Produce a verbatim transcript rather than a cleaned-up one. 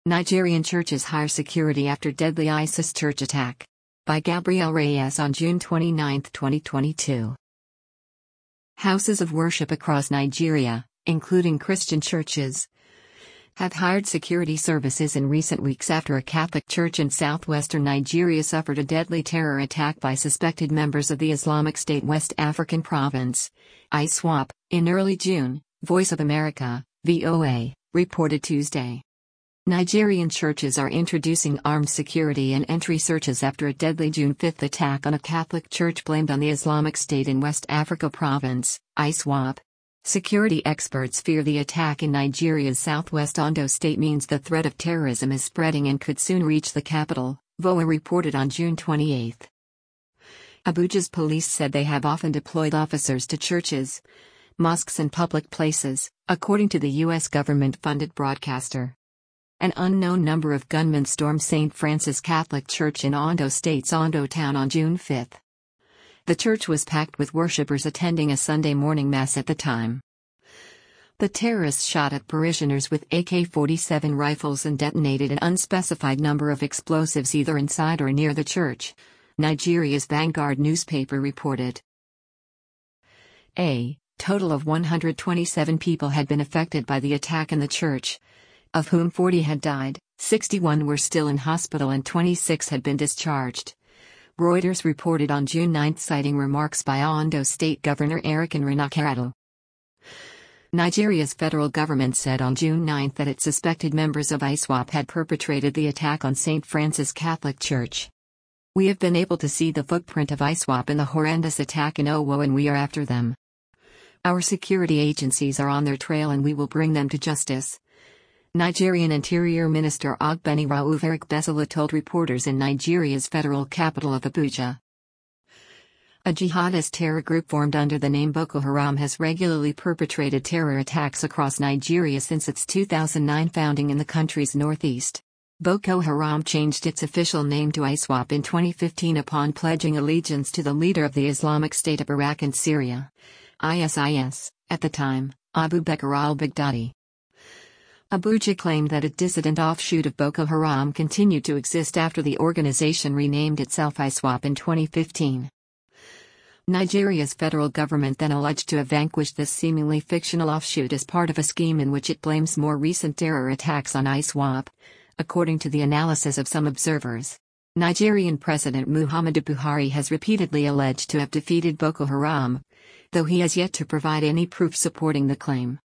Nigerian churches hire security after deadly ISIS church attack. By Gabriel Reyes on June twenty-ninth, twenty twenty-two. Houses of worship across Nigeria, including Christian churches, have hired security services in recent weeks after a Catholic church in southwestern Nigeria suffered a deadly terror attack by suspected members of the Islamic State West African Province, I S W A P, in early June, Voice of America, V O A, reported Tuesday. Nigerian churches are introducing armed security and entry searches after a deadly June fifth attack on a Catholic church blamed on the Islamic State in West Africa Province, I S W A P. Security experts fear the attack in Nigeria's southwest Ondo state means the threat of terrorism is spreading and could soon reach the capital, V O A reported on June twenty-eighth. Abuja's police said they have often deployed officers to churches, mosques and public places, according to the U S government-funded broadcaster. An unknown number of gunmen stormed Saint Francis Catholic Church in Ondo State's Ondo town on June fifth. The church was packed with worshippers attending a Sunday morning mass at the time. The terrorists shot at parishioners with A K forty-seven rifles and detonated an unspecified number of explosives either inside or near the church, Nigeria's Vanguard newspaper reported. A total of one hundred twenty-seven people had been affected by the attack in the church, of whom forty had died, sixty-one were still in hospital and twenty-six had been discharged. Reuters reported on June ninth, citing remarks by Ondo State Governor Eric Enrinakarato. Nigeria's federal government said on June ninth that it suspected members of I S W A P had perpetrated the attack on Saint Francis Catholic Church. We have been able to see the footprint of I S W A P in the horrendous attack in Owo and we are after them. Our security agencies are on their trail and we will bring them to justice. Nigerian Interior Minister Ogbeni Rauf Arikbesala told reporters in Nigeria's federal capital of Abuja. A jihadist terror group formed under the name Boko Haram has regularly perpetrated terror attacks across Nigeria since its two thousand nine founding in the country's northeast. Boko Haram changed its official name to I S W A P in twenty fifteen upon pledging allegiance to the leader of the Islamic State of Iraq and Syria, I S I S, at the time, Abu Bakr al-Baghdadi. Abuja claimed that a dissident offshoot of Boko Haram continued to exist after the organization renamed itself I S W A P in twenty fifteen. Nigeria's federal government then alleged to have vanquished this seemingly fictional offshoot as part of a scheme in which it blames more recent terror attacks on I S W A P, according to the analysis of some observers. Nigerian President Muhammadu Buhari has repeatedly alleged to have defeated Boko Haram, though he has yet to provide any proof supporting the claim.